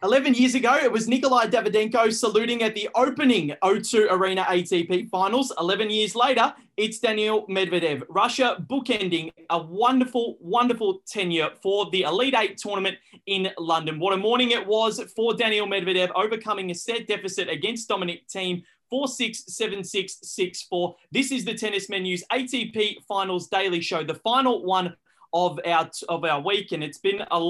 11 years ago, it was Nikolai Davydenko saluting at the opening O2 Arena ATP finals. 11 years later, it's Daniil Medvedev. Russia bookending a wonderful, wonderful tenure for the Elite Eight tournament in London. What a morning it was for Daniil Medvedev, overcoming a set deficit against Dominic Thiem. 4-6, 7-6, 6-4. This is the Tennis Menu's ATP Finals Daily Show, the final one of our week, and it's been a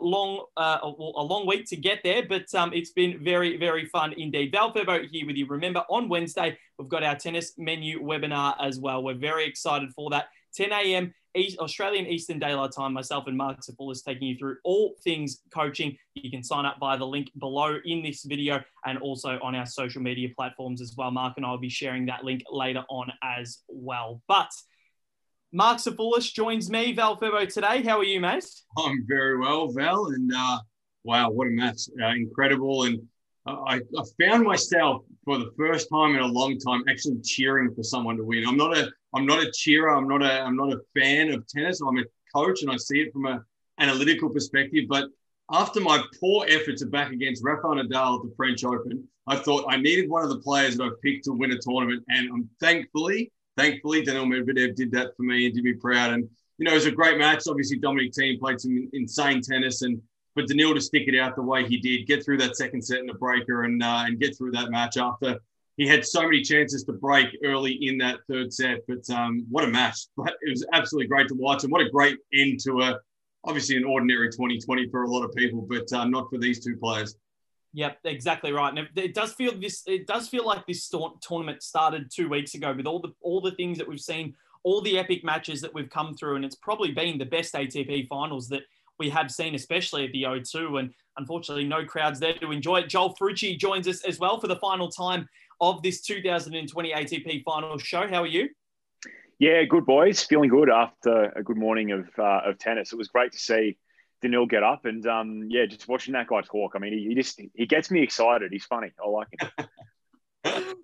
long week to get there, but it's been very, very fun indeed. Val Ferbo here with you. Remember, on Wednesday we've got our Tennis Menu webinar as well. We're very excited for that. 10 a.m. Australian Eastern Daylight Time. Myself and Mark Safoulis taking you through all things coaching. You can sign up via the link below in this video and also on our social media platforms as well. Mark and I will be sharing that link later on as well. But Mark Safoulis joins me, Val Ferbo, today. How are you, mate? I'm very well, Val. And wow, what a match. Incredible. And I found myself for the first time in a long time actually cheering for someone to win. I'm not a cheerer. I'm not a fan of tennis. I'm a coach and I see it from an analytical perspective. But after my poor efforts back against Rafael Nadal at the French Open, I thought I needed one of the players that I picked to win a tournament. And I'm thankfully, Daniil Medvedev did that for me and did me proud. And, you know, it was a great match. Obviously, Dominic Thiem played some insane tennis. And for Daniil to stick it out the way he did, get through that second set in the breaker and get through that match after he had so many chances to break early in that third set. But what a match. But it was absolutely great to watch. And what a great end to obviously an ordinary 2020 for a lot of people, but not for these two players. Yep, exactly right. And it does feel like this tournament started 2 weeks ago with all the things that we've seen, all the epic matches that we've come through, and it's probably been the best ATP finals that we have seen, especially at the O2. And unfortunately, no crowds there to enjoy it. Joel Frucci joins us as well for the final time of this 2020 ATP final show. How are you? Yeah, good, boys. Feeling good after a good morning of tennis. It was great to see Daniil get up and just watching that guy talk. I mean, he gets me excited. He's funny. I like him.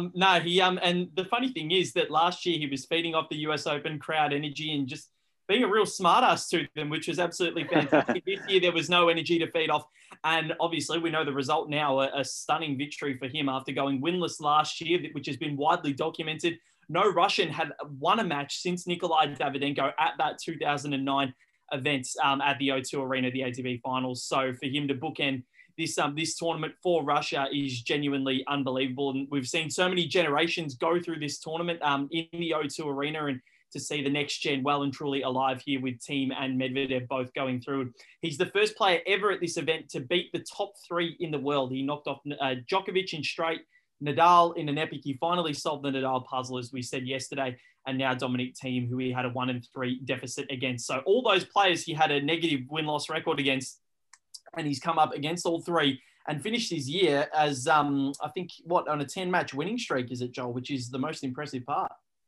And the funny thing is that last year he was feeding off the US Open crowd energy and just being a real smartass to them, which was absolutely fantastic. This year there was no energy to feed off, and obviously we know the result now. A stunning victory for him after going winless last year, which has been widely documented. No Russian had won a match since Nikolai Davydenko at that 2009 event at the O2 Arena, the ATP Finals. So for him to bookend this tournament for Russia is genuinely unbelievable. And we've seen so many generations go through this tournament in the O2 Arena, and to see the next gen well and truly alive here with Thiem and Medvedev both going through. He's the first player ever at this event to beat the top three in the world. He knocked off Djokovic in straight, Nadal in an epic. He finally solved the Nadal puzzle, as we said yesterday, and now Dominic Thiem, who he had a 1-3 deficit against. So all those players he had a negative win-loss record against, and he's come up against all three and finished his year as, I think, on a 10-match winning streak, is it, Joel, which is the most impressive part.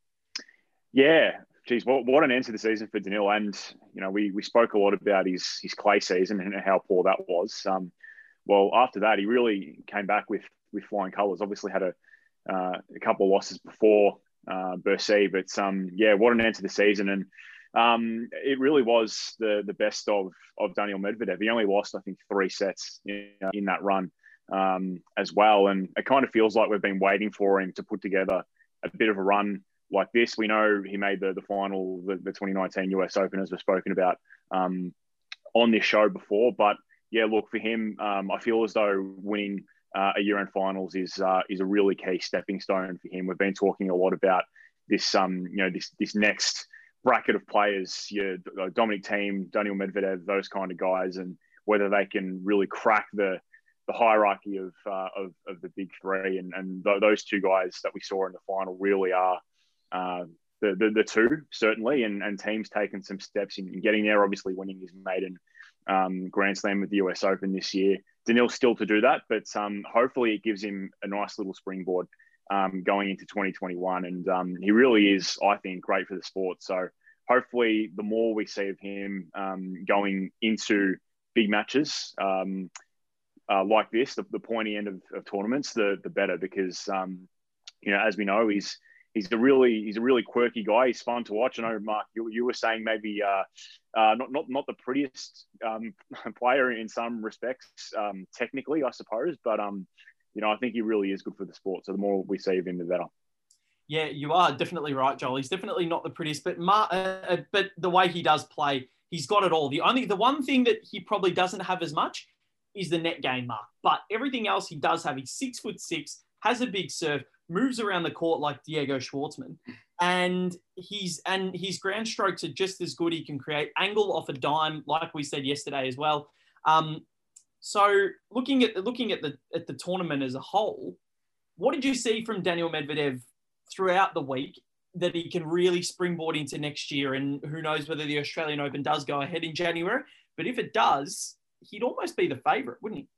Yeah, geez, what an end to the season for Daniil. And, you know, we spoke a lot about his clay season and how poor that was. Well, after that, he really came back with flying colours. Obviously had a couple of losses before Bercy, but what an end to the season. And it really was the best of Daniil Medvedev. He only lost, I think, 3 sets in that run as well. And it kind of feels like we've been waiting for him to put together a bit of a run like this. We know he made the final, the 2019 US Open, as we've spoken about on this show before. But yeah, look, for him, I feel as though winning a year-end finals is a really key stepping stone for him. We've been talking a lot about this, this next bracket of players, Dominic Thiem, Daniil Medvedev, those kind of guys, and whether they can really crack the hierarchy of the big three. And those two guys that we saw in the final really are the two, certainly, and Thiem's taken some steps in getting there, obviously winning his maiden Grand Slam with the US Open this year. Daniil's still to do that, but hopefully it gives him a nice little springboard going into 2021. And he really is, I think, great for the sport. So hopefully the more we see of him going into big matches like this, the pointy end of tournaments, the better, because, as we know, he's he's a really quirky guy. He's fun to watch. I know, Mark, you were saying maybe not the prettiest player in some respects, technically, I suppose, but I think he really is good for the sport. So the more we see of him, the better. Yeah, you are definitely right, Joel. He's definitely not the prettiest, but but the way he does play, he's got it all. The one thing that he probably doesn't have as much is the net game, Mark. But everything else he does have. He's 6'6", has a big serve, moves around the court like Diego Schwartzman, and his ground strokes are just as good. He can create angle off a dime, like we said yesterday as well. So looking at the tournament as a whole, what did you see from Daniil Medvedev throughout the week that he can really springboard into next year? And who knows whether the Australian Open does go ahead in January, but if it does, he'd almost be the favourite, wouldn't he?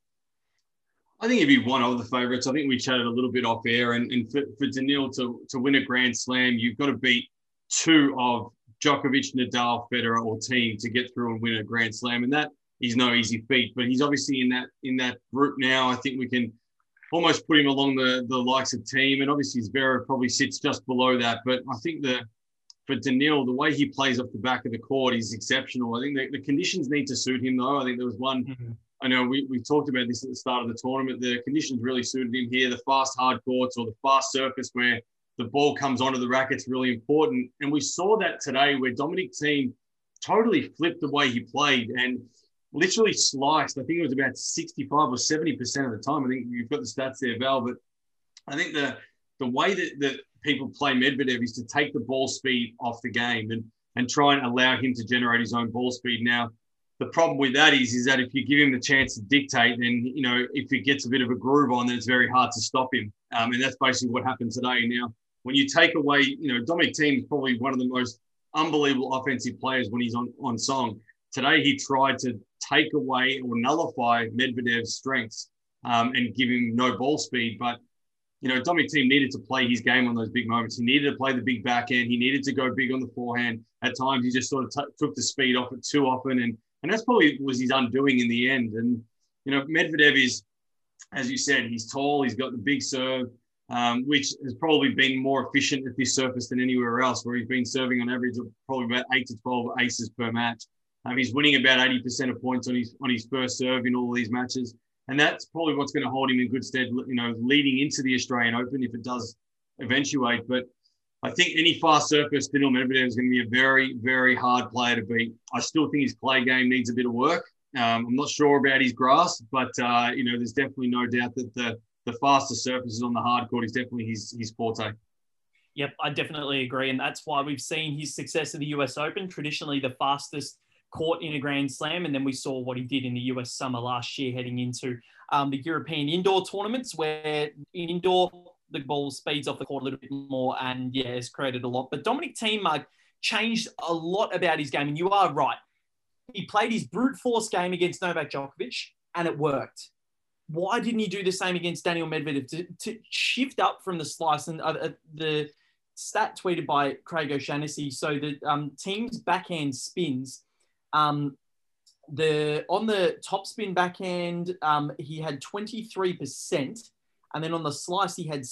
I think he'd be one of the favourites. I think we chatted a little bit off air, and for Daniil to win a Grand Slam, you've got to beat two of Djokovic, Nadal, Federer, or Thiem to get through and win a Grand Slam, and that is no easy feat. But he's obviously in that group now. I think we can almost put him along the likes of Thiem, and obviously Zverev probably sits just below that. But I think for Daniil, the way he plays off the back of the court is exceptional. I think the conditions need to suit him, though. I think there was one. Mm-hmm. I know we talked about this at the start of the tournament. The conditions really suited him here. The fast hard courts or the fast surface where the ball comes onto the racket's really important. And we saw that today where Dominic Thiem totally flipped the way he played and literally sliced. I think it was about 65 or 70% of the time. I think you've got the stats there, Val. But I think the way that people play Medvedev is to take the ball speed off the game and try and allow him to generate his own ball speed. Now, the problem with that is that if you give him the chance to dictate, then, if he gets a bit of a groove on, then it's very hard to stop him. And that's basically what happened today. Now, when you take away, Dominic Thiem is probably one of the most unbelievable offensive players when he's on song. Today, he tried to take away or nullify Medvedev's strengths and give him no ball speed. But, Dominic Thiem needed to play his game on those big moments. He needed to play the big backhand. He needed to go big on the forehand. At times, he just sort of took the speed off it too often. And that's probably was his undoing in the end. And, Medvedev is, as you said, he's tall. He's got the big serve, which has probably been more efficient at this surface than anywhere else, where he's been serving on average of probably about 8 to 12 aces per match. He's winning about 80% of points on his first serve in all of these matches. And that's probably what's going to hold him in good stead, leading into the Australian Open if it does eventuate. But I think any fast surface, Daniil Medvedev is going to be a very, very hard player to beat. I still think his play game needs a bit of work. I'm not sure about his grass, but, there's definitely no doubt that the faster surfaces on the hard court is definitely his forte. Yep, I definitely agree. And that's why we've seen his success at the US Open, traditionally the fastest court in a Grand Slam. And then we saw what he did in the US Summer last year, heading into the European indoor tournaments, where in indoor, the ball speeds off the court a little bit more and, has created a lot. But Dominic Thiem changed a lot about his game. And you are right. He played his brute force game against Novak Djokovic and it worked. Why didn't he do the same against Daniil Medvedev to shift up from the slice? And the stat tweeted by Craig O'Shannessy, so the Thiem's backhand spins, on the top spin backhand, he had 23%. And then on the slice, he had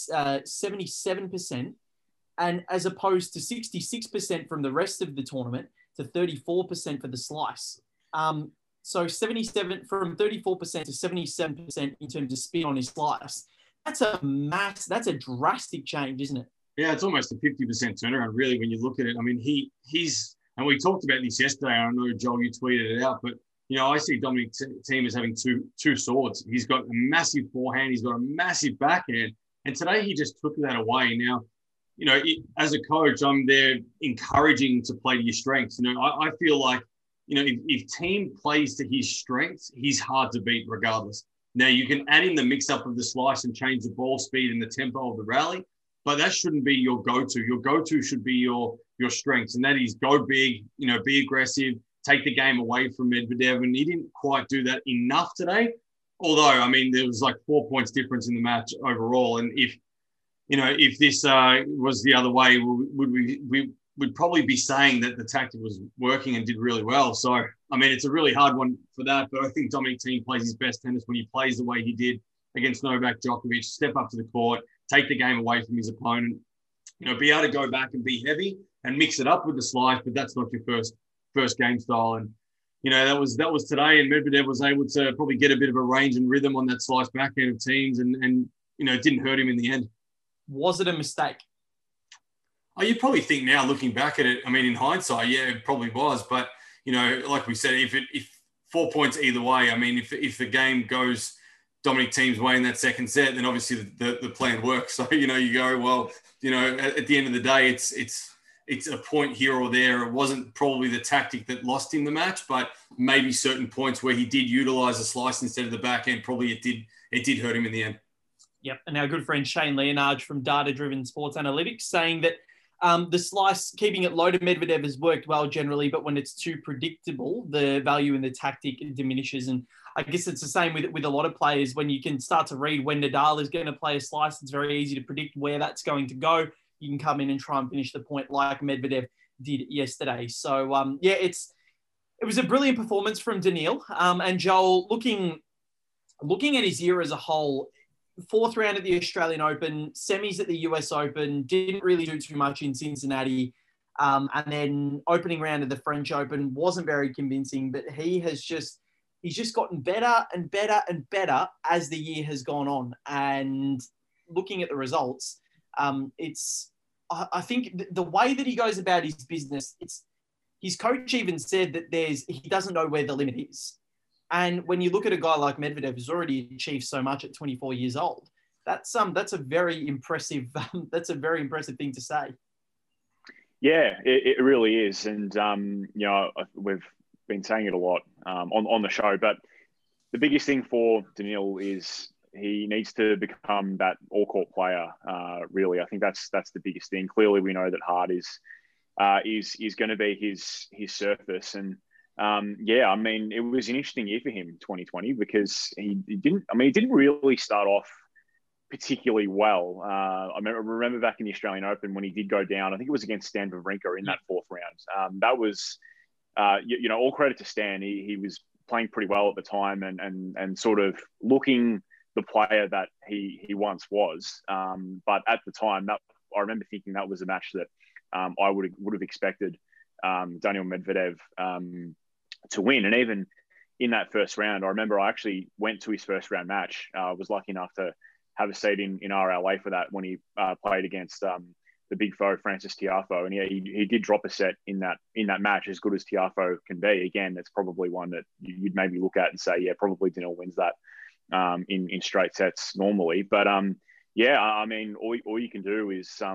77%, and as opposed to 66% from the rest of the tournament to 34% for the slice. So 77 from 34% to 77% in terms of spin on his slice. That's a drastic change, isn't it? Yeah, it's almost a 50% turnaround, really, when you look at it. I mean, he's, and we talked about this yesterday. I know, Joel, you tweeted it out, but I see Dominic Thiem as having two swords. He's got a massive forehand. He's got a massive backhand. And today he just took that away. Now, as a coach, I'm there encouraging to play to your strengths. I feel like, if Thiem plays to his strengths, he's hard to beat regardless. Now, you can add in the mix-up of the slice and change the ball speed and the tempo of the rally, but that shouldn't be your go-to. Your go-to should be your strengths, and that is go big, be aggressive, take the game away from Medvedev, and he didn't quite do that enough today. Although, I mean, there was like 4 points difference in the match overall, and if this was the other way, we'd probably be saying that the tactic was working and did really well. So, I mean, it's a really hard one for that, but I think Dominic Thiem plays his best tennis when he plays the way he did against Novak Djokovic, step up to the court, take the game away from his opponent. be able to go back and be heavy and mix it up with the slice, but that's not your first game style. And that was today, and Medvedev was able to probably get a bit of a range and rhythm on that slice backhand of teams, and it didn't hurt him in the end. Was it a mistake? Oh, you probably think now, looking back at it, I mean, in hindsight, yeah, it probably was. But, like we said, if 4 points either way, I mean, if the game goes Dominic Thiem's way in that second set, then obviously the plan works. So, you go, well, at the end of the day, it's a point here or there. It wasn't probably the tactic that lost him the match, but maybe certain points where he did utilize the slice instead of the backhand, probably it did hurt him in the end. Yep. And our good friend Shane Leonard from Data Driven Sports Analytics saying that the slice, keeping it low to Medvedev has worked well generally, but when it's too predictable, the value in the tactic diminishes. And I guess it's the same with a lot of players. When you can start to read when Nadal is going to play a slice, it's very easy to predict where that's going to go. You can come in and try and finish the point like Medvedev did yesterday. So, it was a brilliant performance from Daniil. And Joel, looking at his year as a whole, fourth round at the Australian Open, semis at the US Open, didn't really do too much in Cincinnati. And then opening round of the French Open wasn't very convincing, but he's just gotten better and better and better as the year has gone on. And looking at the results, I think the way that he goes about his business, his coach even said that he doesn't know where the limit is. And when you look at a guy like Medvedev who's already achieved so much at 24 years old, that's a very impressive thing to say. Yeah, it really is. And, we've been saying it a lot on the show, but the biggest thing for Daniil is he needs to become that all-court player, really. I think that's the biggest thing. Clearly, we know that hard is going to be his surface. And, I mean, it was an interesting year for him, 2020, because he didn't really start off particularly well. I remember back in the Australian Open when he did go down, I think it was against Stan Wawrinka in that fourth round. That was, all credit to Stan. He was playing pretty well at the time and sort of looking the player that he once was. But at the time, I remember thinking that was a match that I would have expected Daniil Medvedev to win. And even in that first round, I remember I actually went to his first round match. Was lucky enough to have a seat in RLA for that when he played against the big foe, Francis Tiafoe. And he did drop a set in that match, as good as Tiafoe can be. Again, it's probably one that you'd maybe look at and say, yeah, probably Daniil wins that in straight sets normally. But I mean, all you can do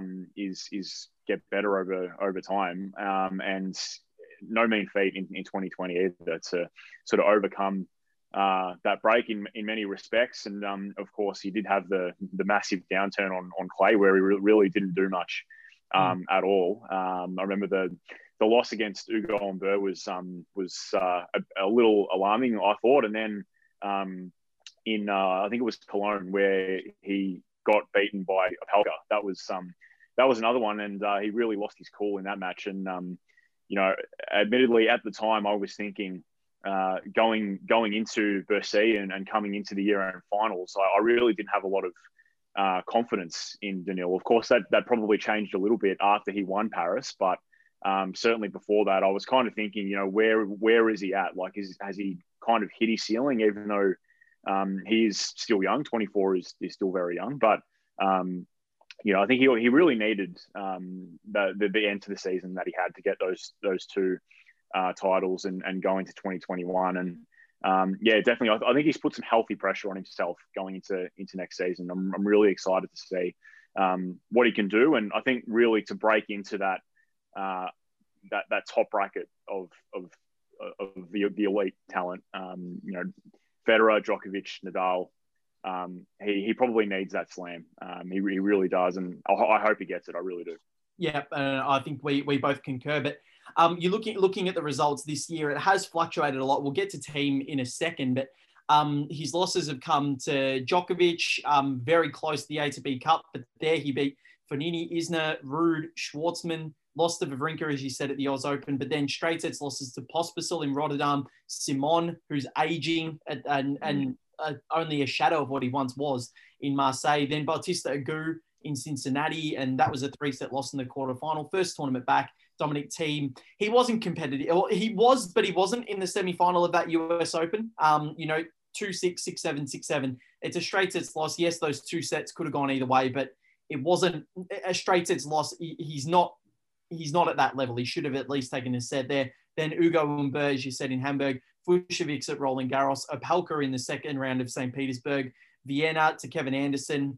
is get better over time, and no mean feat in 2020 either to sort of overcome that break in many respects. And of course, he did have the massive downturn on clay where he really didn't do much at all. I remember the loss against Ugo Humbert was a little alarming, I thought. And then in I think it was Cologne where he got beaten by Opelka. That was another one, and he really lost his cool in that match. And admittedly at the time I was thinking going into Bercy and coming into the year-end finals, I really didn't have a lot of confidence in Daniil. Of course, that probably changed a little bit after he won Paris, but certainly before that, I was kind of thinking, where is he at? Like, has he kind of hit his ceiling, even though he is still young? 24 is still very young, but I think he really needed the end to the season that he had to get those two titles and go into 2021. And definitely, I think he's put some healthy pressure on himself going into next season. I'm really excited to see what he can do, and I think really to break into that top bracket of the elite talent. Federer, Djokovic, Nadal. He probably needs that slam. He really does, and I hope he gets it. I really do. Yeah, I think we both concur. But you're looking at the results this year. It has fluctuated a lot. We'll get to Thiem in a second, but his losses have come to Djokovic, very close to the ATP Cup, but there he beat Fognini, Isner, Ruud, Schwartzman. Lost to Wawrinka, as you said, at the Oz Open, but then straight sets losses to Pospisil in Rotterdam, Simon, who's aging and only a shadow of what he once was in Marseille. Then Bautista Agut in Cincinnati, and that was a 3-set loss in the quarterfinal. First tournament back, Dominic Thiem. He wasn't competitive. He was, but he wasn't in the semi-final of that US Open. 2-6, 6-7, 6-7. It's a straight sets loss. Yes, those 2 sets could have gone either way, but it wasn't a straight sets loss. He's not at that level. He should have at least taken a set there. Then Ugo Humbert, as you said, in Hamburg, Fucsovics at Roland Garros, Opelka in the second round of St. Petersburg, Vienna to Kevin Anderson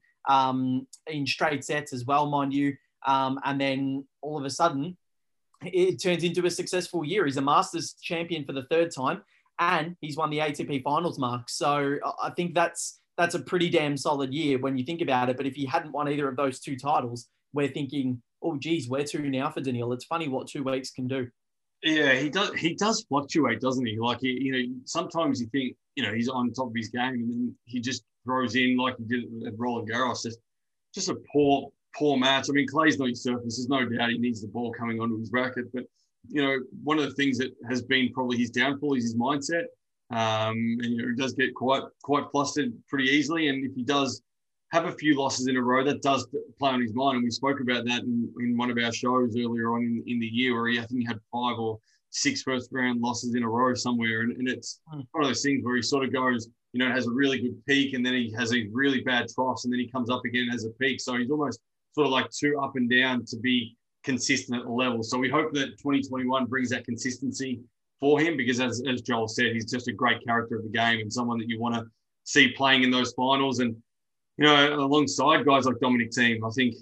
in straight sets as well, mind you. And then all of a sudden, it turns into a successful year. He's a Masters champion for the 3rd time, and he's won the ATP Finals mark. So I think that's a pretty damn solid year when you think about it. But if he hadn't won either of those 2 titles, we're thinking, oh, geez, where to now for Daniil? It's funny what 2 weeks can do. Yeah, he does fluctuate, doesn't he? Like, sometimes you think, he's on top of his game, and then he just throws in, like he did at Roland Garros, just a poor match. I mean, clay's not his surface. There's no doubt he needs the ball coming onto his racket. But, one of the things that has been probably his downfall is his mindset. And, he does get quite flustered pretty easily. And if he does have a few losses in a row, that does play on his mind. And we spoke about that in one of our shows earlier on in the year, where I think he had 5 or 6 first-round losses in a row somewhere. And it's one of those things where he sort of goes, has a really good peak, and then he has a really bad troughs, and then he comes up again as a peak. So he's almost sort of like 2 up and down to be consistent at the level. So we hope that 2021 brings that consistency for him, because as Joel said, he's just a great character of the game and someone that you want to see playing in those finals. And, alongside guys like Dominic Thiem, I think,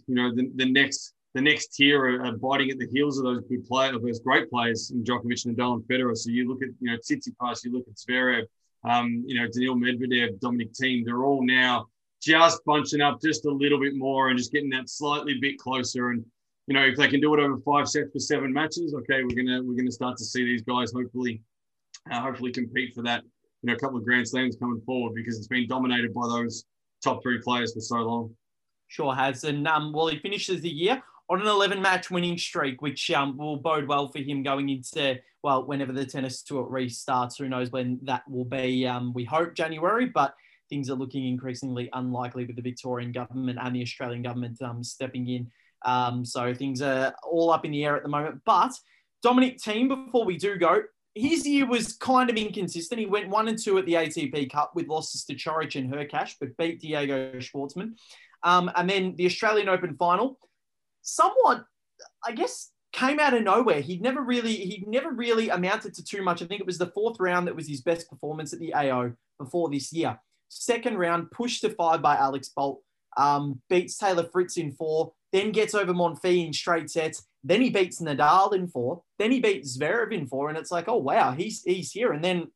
the next tier are biting at the heels of those good players, of those great players in Djokovic, Nadal, and Federer. So you look at, Tsitsipas, you look at Zverev, Daniil Medvedev, Dominic Thiem, they're all now just bunching up just a little bit more and just getting that slightly bit closer. And, if they can do it over 5 sets for 7 matches, okay, we're gonna start to see these guys hopefully compete for that, a couple of Grand Slams coming forward, because it's been dominated by those top 3 players for so long. Sure has. And he finishes the year on an 11-match winning streak, which will bode well for him going into, whenever the tennis tour restarts. Who knows when that will be? We hope January, but things are looking increasingly unlikely with the Victorian government and the Australian government stepping in. So things are all up in the air at the moment. But Dominic Thiem, before we do go, his year was kind of inconsistent. He went 1-2 at the ATP Cup with losses to Coric and Hurkacz, but beat Diego Schwartzman. And then the Australian Open final, somewhat, I guess, came out of nowhere. He never really amounted to too much. I think it was the 4th round that was his best performance at the AO before this year. 2nd round, pushed to 5 by Alex Bolt, beats Taylor Fritz in 4, then gets over Monfils in straight sets. Then he beats Nadal in 4. Then he beats Zverev in 4. And it's like, oh, wow, he's here. And then,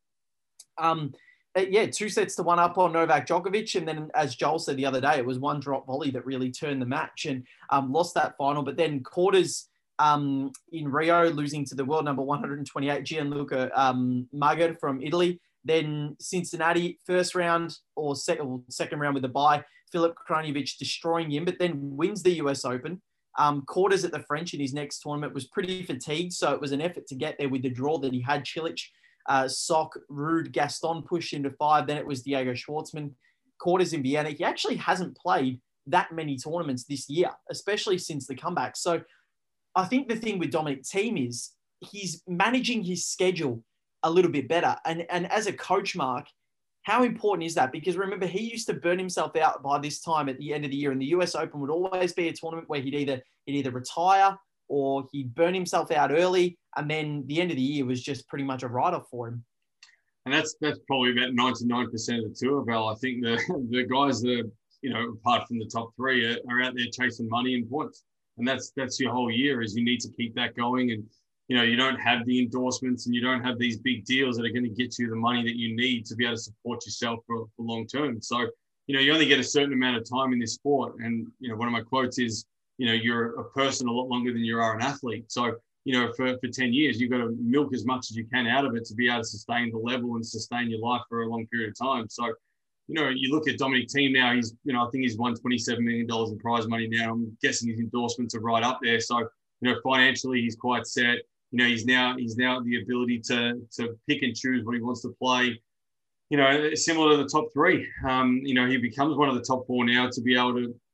2 sets to 1 up on Novak Djokovic. And then, as Joel said the other day, it was one drop volley that really turned the match and lost that final. But then quarters in Rio, losing to the world number 128, Gianluca Mager from Italy. Then Cincinnati, first round or second round with a bye, Filip Krajinovic destroying him, but then wins the US Open. Quarters at the French in his next tournament, was pretty fatigued, so it was an effort to get there with the draw that he had. Cilic, Sock, Ruud, Gaston pushed into 5. Then it was Diego Schwartzman. Quarters in Vienna. He actually hasn't played that many tournaments this year, especially since the comeback. So I think the thing with Dominic Thiem is he's managing his schedule a little bit better. And as a coach, Mark, how important is that? Because remember, he used to burn himself out by this time at the end of the year, and the US Open would always be a tournament where he'd either retire or he'd burn himself out early, and then the end of the year was just pretty much a write-off for him. And that's probably about 99% of the tour, Val. I think the guys that, apart from the top 3 are out there chasing money and points. And that's your whole year, is you need to keep that going. And, you don't have the endorsements and you don't have these big deals that are going to get you the money that you need to be able to support yourself for long term. So, you only get a certain amount of time in this sport. And, one of my quotes is, you're a person a lot longer than you are an athlete. So, for 10 years, you've got to milk as much as you can out of it to be able to sustain the level and sustain your life for a long period of time. So, you look at Dominic Thiem now, he's, I think he's won $27 million in prize money now. I'm guessing his endorsements are right up there. So, financially, he's quite set. He's now the ability to pick and choose what he wants to play. Similar to the top 3. He becomes one of the top 4 now to be able to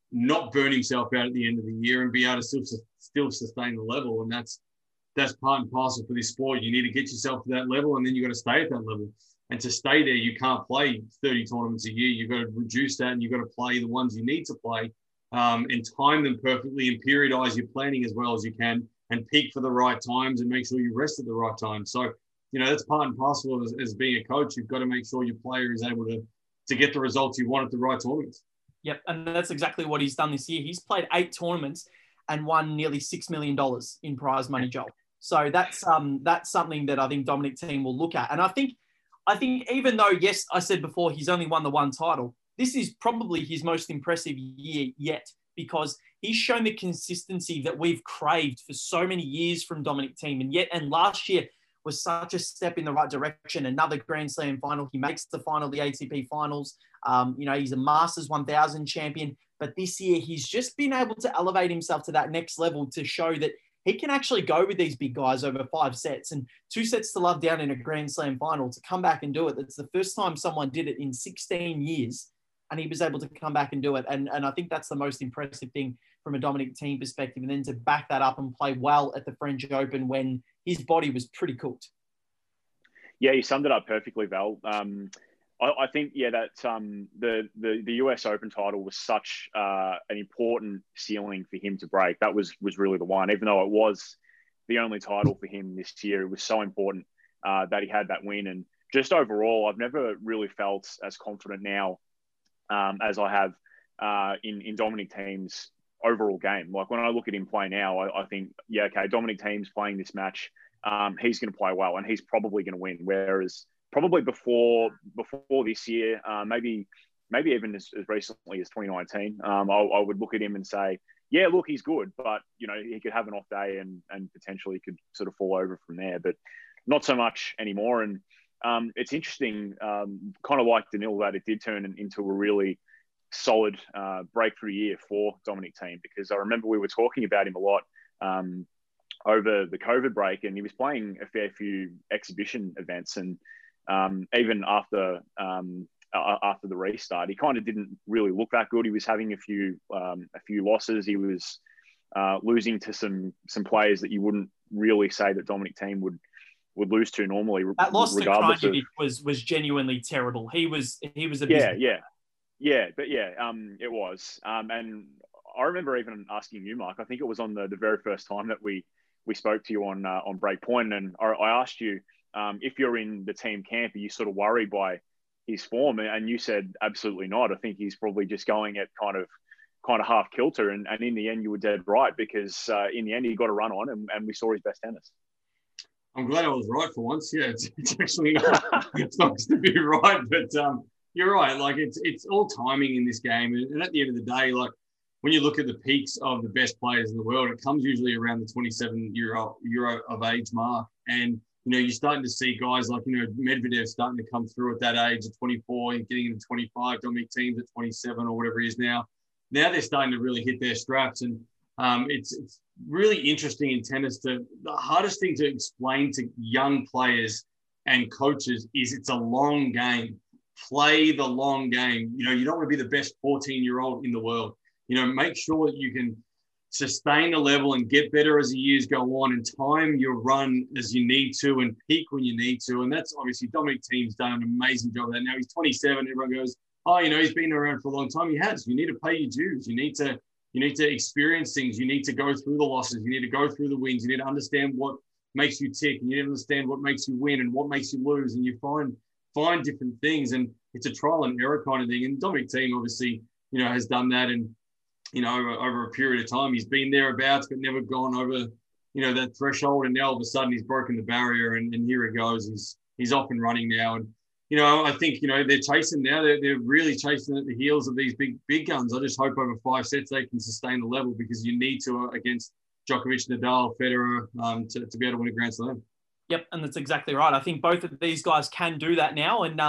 not burn himself out at the end of the year and be able to still sustain the level. And that's part and parcel for this sport. You need to get yourself to that level, and then you got to stay at that level. And to stay there, you can't play 30 tournaments a year. You've got to reduce that, and you've got to play the ones you need to play, and time them perfectly and periodize your planning as well as you can, and peak for the right times and make sure you rest at the right time. So, that's part and parcel as being a coach. You've got to make sure your player is able to get the results you want at the right tournaments. Yep, and that's exactly what he's done this year. He's played 8 tournaments and won nearly $6 million in prize money, Joel. So that's something that I think Dominic Thiem will look at. And I think even though, yes, I said before, he's only won the 1 title, this is probably his most impressive year yet, because he's shown the consistency that we've craved for so many years from Dominic Thiem. And last year was such a step in the right direction. Another Grand Slam final. He makes the final, the ATP finals. He's a Masters 1000 champion. But this year, he's just been able to elevate himself to that next level to show that he can actually go with these big guys over 5 sets, and 2 sets to love down in a Grand Slam final to come back and do it. That's the first time someone did it in 16 years, and he was able to come back and do it. And I think that's the most impressive thing from a Dominic Thiem perspective. And then to back that up and play well at the French Open when his body was pretty cooked. Yeah, you summed it up perfectly, Val. I think, that the US Open title was such an important ceiling for him to break. That was really the one, even though it was the only title for him this year. It was so important that he had that win. And just overall, I've never really felt as confident now as I have in Dominic Thiem's overall game. Like when I look at him play now, I think, Dominic Thiem's playing this match. He's going to play well, and he's probably going to win. Whereas probably before this year, maybe even as recently as 2019, I would look at him and say, yeah, look, he's good, but he could have an off day and potentially could sort of fall over from there, but not so much anymore. And it's interesting, kind of like Daniil, that it did turn into a really solid breakthrough year for Dominic Thiem, because I remember we were talking about him a lot over the COVID break, and he was playing a fair few exhibition events, and even after the restart, he kind of didn't really look that good. He was having a few losses. He was losing to some players that you wouldn't really say that Dominic Thiem would lose to normally. That loss to Krajinovic was genuinely terrible. He was a it was. And I remember even asking you, Mark. I think it was on the very first time that we spoke to you on Breakpoint, and I asked you if you're in the Thiem camp, are you sort of worried by his form? And you said absolutely not. I think he's probably just going at kind of half kilter. And in the end, you were dead right, because in the end, he got a run on, and we saw his best tennis. I'm glad I was right for once. Yeah, it's actually not. It's nice to be right, but you're right. Like it's all timing in this game, and at the end of the day, like when you look at the peaks of the best players in the world, it comes usually around the 27-year of age mark, and you're starting to see guys like Medvedev starting to come through at that age of 24, getting into 25. Dominic Thiem's at 27 or whatever he is now. Now they're starting to really hit their straps, and it's really interesting in tennis. The hardest thing to explain to young players and coaches is it's a long game. Play the long game. You don't want to be the best 14-year-old in the world. Make sure that you can sustain the level and get better as the years go on, and time your run as you need to and peak when you need to. And that's obviously Dominic Thiem's done an amazing job of that. Now he's 27. Everyone goes, oh, he's been around for a long time. He has. You need to pay your dues. You need to experience things. You need to go through the losses. You need to go through the wins. You need to understand what makes you tick. You need to understand what makes you win and what makes you lose. And you find different things. And it's a trial and error kind of thing. And Dominic Thiem obviously, has done that. And, over a period of time, he's been thereabouts, but never gone over, that threshold. And now all of a sudden he's broken the barrier, and here he goes. He's off and running now. And, I think, they're chasing now. They're really chasing at the heels of these big guns. I just hope over 5 sets they can sustain the level, because you need to against Djokovic, Nadal, Federer to be able to win a Grand Slam. Yep, and that's exactly right. I think both of these guys can do that now. And,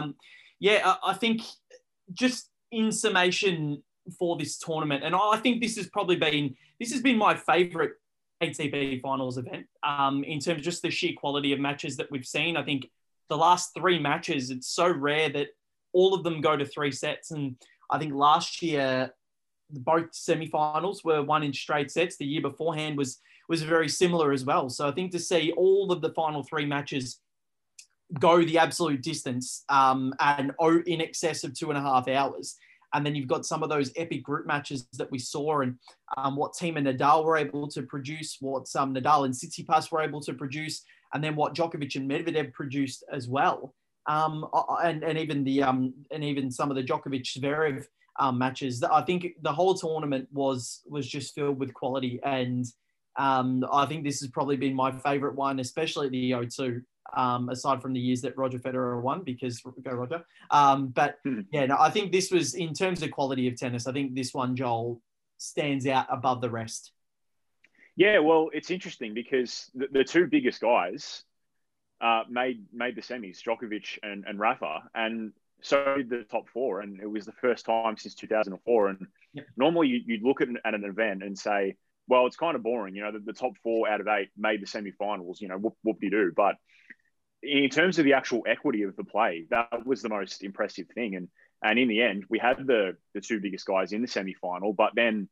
I think just in summation for this tournament, and I think this has been my favourite ATP finals event in terms of just the sheer quality of matches that we've seen. I think the last 3 matches, it's so rare that all of them go to 3 sets. And I think last year both semi-finals were won in straight sets. The year beforehand was very similar as well. So I think to see all of the final 3 matches go the absolute distance and in excess of 2.5 hours. And then you've got some of those epic group matches that we saw, and what Thiem and Nadal were able to produce, what Nadal and Tsitsipas were able to produce, and then what Djokovic and Medvedev produced as well. And even some of the Djokovic-Zverev matches. I think the whole tournament was just filled with quality, and I think this has probably been my favorite one, especially the O2. Aside from the years that Roger Federer won, because go Roger. But yeah, no, I think this was, in terms of quality of tennis, I think this one, Joel, stands out above the rest. Yeah, well, it's interesting because the 2 biggest guys made the semis, Djokovic and Rafa, and so did the top 4, and it was the first time since 2004. And normally you'd look at an event and say, well, it's kind of boring, the top 4 out of 8 made the semi-finals, whoop-de-doo. But in terms of the actual equity of the play, that was the most impressive thing. And in the end, we had the 2 biggest guys in the semi-final, but then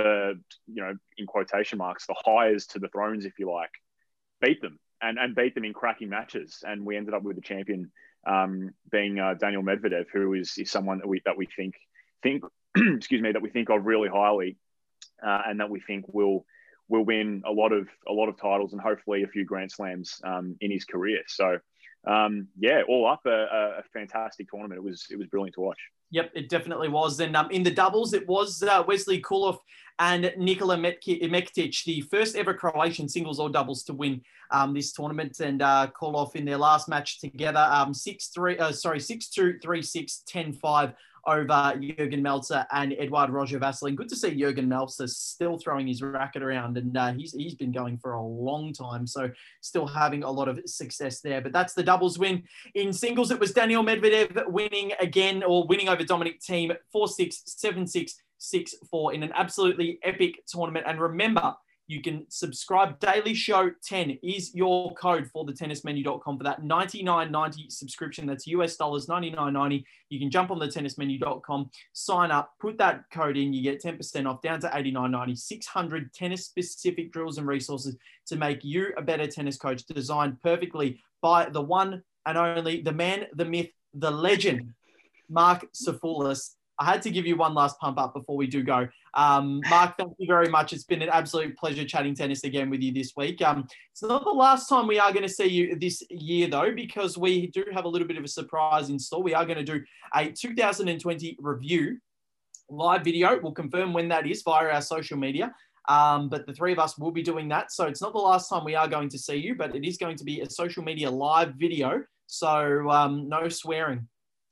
in quotation marks, the heirs to the thrones, if you like, beat them and beat them in cracking matches. And we ended up with the champion being Daniel Medvedev, who is someone that we think excuse me, that we think of really highly, and that we think will win a lot of titles and hopefully a few Grand Slams in his career. So all up a fantastic tournament. It was brilliant to watch. Yep, it definitely was. And in the doubles, it was Wesley Kulov and Nikola Mektic, the first ever Croatian singles or doubles to win this tournament. And Kulov in their last match together, 6-2, 3-6, 10-5 over Jurgen Melzer and Eduard Roger Vasselin. Good to see Jurgen Melzer still throwing his racket around, and he's been going for a long time, so still having a lot of success there. But that's the doubles win. In singles, it was Daniel Medvedev winning over Dominic Thiem 4-6, 7-6, 6-4 in an absolutely epic tournament. And remember, you can subscribe. Daily Show 10 is your code for the tennismenu.com for that $99.90 subscription. That's US dollars, $99.90. You can jump on the tennismenu.com, sign up, put that code in. You get 10% off down to $89.90. 600 tennis-specific drills and resources to make you a better tennis coach, designed perfectly by the one and only, the man, the myth, the legend, Mark Safoulis. I had to give you one last pump up before we do go. Mark, thank you very much. It's been an absolute pleasure chatting tennis again with you this week. It's not the last time we are going to see you this year, though, because we do have a little bit of a surprise in store. We are going to do a 2020 review live video. We'll confirm when that is via our social media. But the 3 of us will be doing that. So it's not the last time we are going to see you, but it is going to be a social media live video. So no swearing.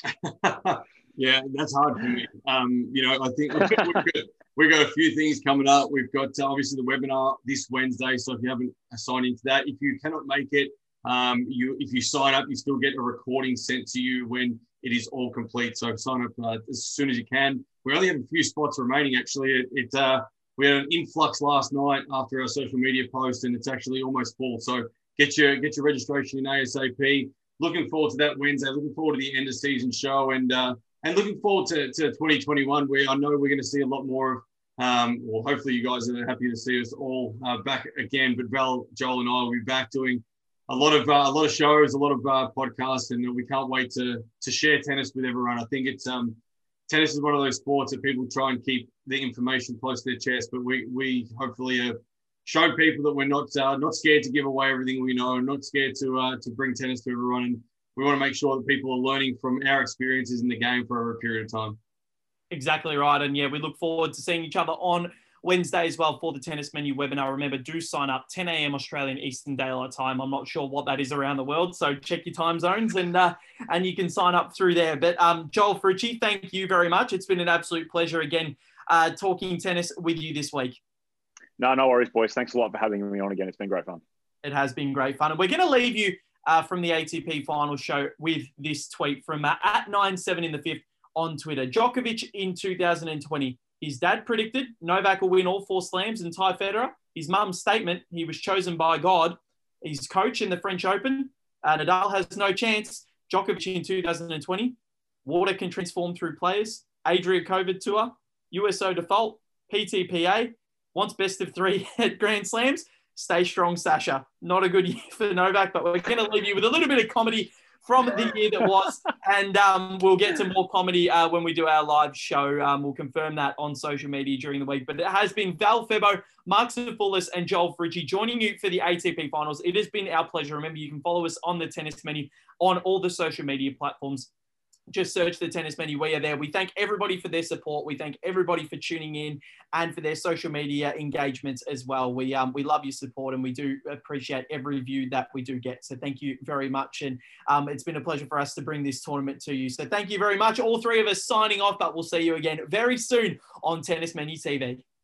Yeah, that's hard for me. I think we've got a few things coming up. We've got obviously the webinar this Wednesday. So if you haven't signed into that, if you cannot make it, if you sign up, you still get a recording sent to you when it is all complete. So sign up as soon as you can. We only have a few spots remaining. Actually, we had an influx last night after our social media post, and it's actually almost full. So get your registration in ASAP. Looking forward to that Wednesday. Looking forward to the end of season show, and looking forward to 2021, where I know we're going to see a lot more of, hopefully you guys are happy to see us all back again. But Val, Joel and I will be back doing a lot of shows, a lot of podcasts, and we can't wait to share tennis with everyone. I think it's tennis is one of those sports that people try and keep the information close to their chest, but we hopefully have shown people that we're not scared to give away everything we know, not scared to bring tennis to everyone. And we want to make sure that people are learning from our experiences in the game for over a period of time. Exactly right. And yeah, we look forward to seeing each other on Wednesday as well for the Tennis Menu webinar. Remember, do sign up 10 a.m. Australian Eastern Daylight Time. I'm not sure what that is around the world, so check your time zones and you can sign up through there. But Joel Frucci, thank you very much. It's been an absolute pleasure again talking tennis with you this week. No worries, boys. Thanks a lot for having me on again. It's been great fun. It has been great fun. And we're going to leave you from the ATP final show with this tweet from at 97 in the fifth on Twitter. Djokovic in 2020. His dad predicted Novak will win all 4 slams and tie Federer. His mum's statement, he was chosen by God. His coach in the French Open, Nadal has no chance. Djokovic in 2020. Water can transform through players. Adria COVID Tour. USO default, PTPA, wants best of 3 at Grand Slams. Stay strong, Sasha. Not a good year for Novak, but we're going to leave you with a little bit of comedy from the year that was. And we'll get to more comedy when we do our live show. We'll confirm that on social media during the week. But it has been Val Febo, Mark Sifoulis, and Joel Friggi joining you for the ATP Finals. It has been our pleasure. Remember, you can follow us on the Tennis Menu on all the social media platforms. Just search the Tennis Menu. We are there. We thank everybody for their support. We thank everybody for tuning in and for their social media engagements as well. We love your support, and we do appreciate every view that we do get. So thank you very much. And it's been a pleasure for us to bring this tournament to you. So thank you very much. All three of us signing off, but we'll see you again very soon on Tennis Menu TV.